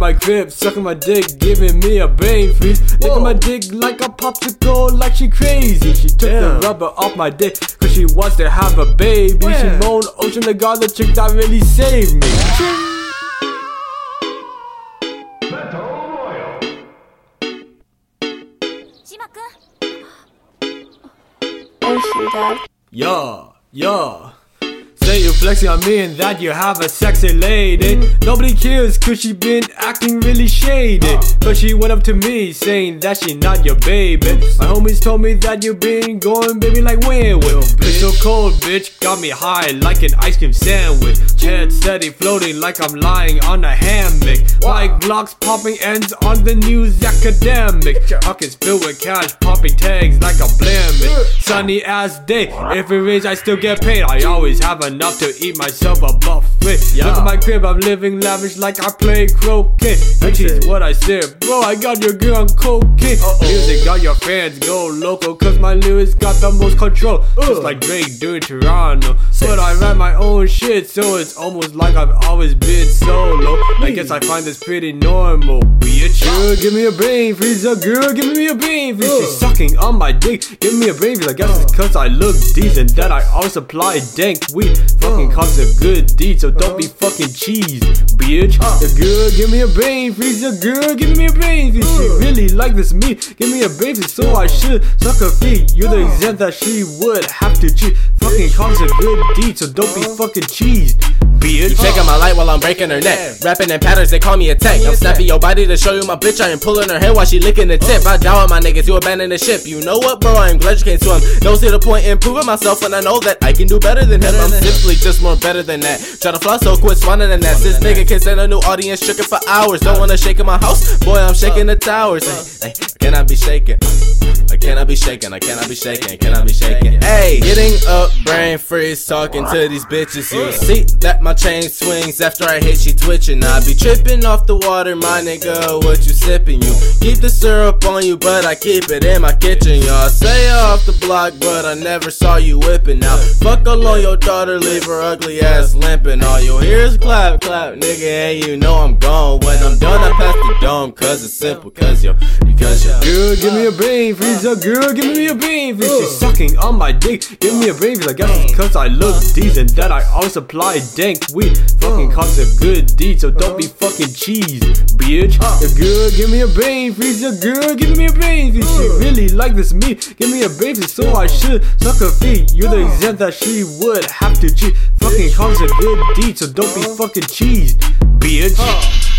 my crib, sucking my dick, giving me a brain freeze. Licking my dick like a popsicle, like she crazy. She took the rubber off my dick, cause she wants to have a baby. She moaned, Ocean the God, the chick that really saved me. Ocean Dad. Yeah. Say you flexing on me and that you have a sexy lady. Nobody cares cause she been acting really shady. Cause she went up to me saying that she not your baby. My homies told me that you been going baby like wind. Cause so cold bitch, got me high like an ice cream sandwich. Head steady floating like I'm lying on a hammock. Like Glocks popping ends on the news academic. Pockets filled with cash, popping tags like a blemish. Sunny ass day, if it rains I still get paid. I always have enough to eat myself a buffet. Look at my crib, I'm living lavish like I play croquet. Which is what I said, bro, I got your girl on cocaine. Music got your fans go local, cause my lyrics got the most control. Just like Drake doing Toronto. But I write my own shit, so it's almost like I've always been solo. I guess I find this pretty normal, bitch. Girl, give me a brain freezer, girl, give me a brain freezer. She's sucking on my dick, give me a brain freezer. I guess it's cause I look decent that I always apply dank weed. Fucking comes a good deed, so don't be fucking cheese, bitch. The girl, give me a brain freezer, girl, give me a brain freezer. She really like this meat, give me a brain freezer, so I should suck her feet. You're the exam that she would have to cheat. Fucking comes a good deed, so don't be fucking cheese, bitch. Shaking my light while I'm breaking her neck. Rapping in patterns, they call me a tech. I'm snapping your body to show you my bitch. I am pulling her hair while she licking the tip. I down with my niggas, you abandon the ship. You know what, bro? I'm glad you can't swim. Don't see the point in proving myself when I know that I can do better than him. I'm simply just more better than that. Try to fly so quit swanning than that. This nigga can send a new audience tricking for hours. Don't wanna shake in my house? Boy, I'm shaking the towers. Hey, can I be shaking? I cannot be shaking, I cannot be shaking, cannot be shaking. Hey, getting up, brain freeze, talking to these bitches. You see that my chain swings after I hit, she twitching. I be tripping off the water, my nigga, what you sipping? You keep the syrup on you, but I keep it in my kitchen. Y'all say you're off the block, but I never saw you whipping. Now, fuck alone your daughter, leave her ugly ass limping. All you hear is clap, clap, nigga, and you know I'm gone. When I'm done, I pass the dome, cause it's simple, because you're girl, give me a brain freezer, girl, give me a brain freezer. She's sucking on my dick, give me a brain freezer. I guess it's cause I look decent that I always apply dank weed. Fucking comes a good deed, so don't be fucking cheese, bitch. The girl, give me a brain freezer, girl, give me a brain freezer. She really like this meat, give me a brain freezer, so I should suck her feet. You're the exam that she would have to cheat. Fucking comes a good deed, so don't be fucking cheese, bitch.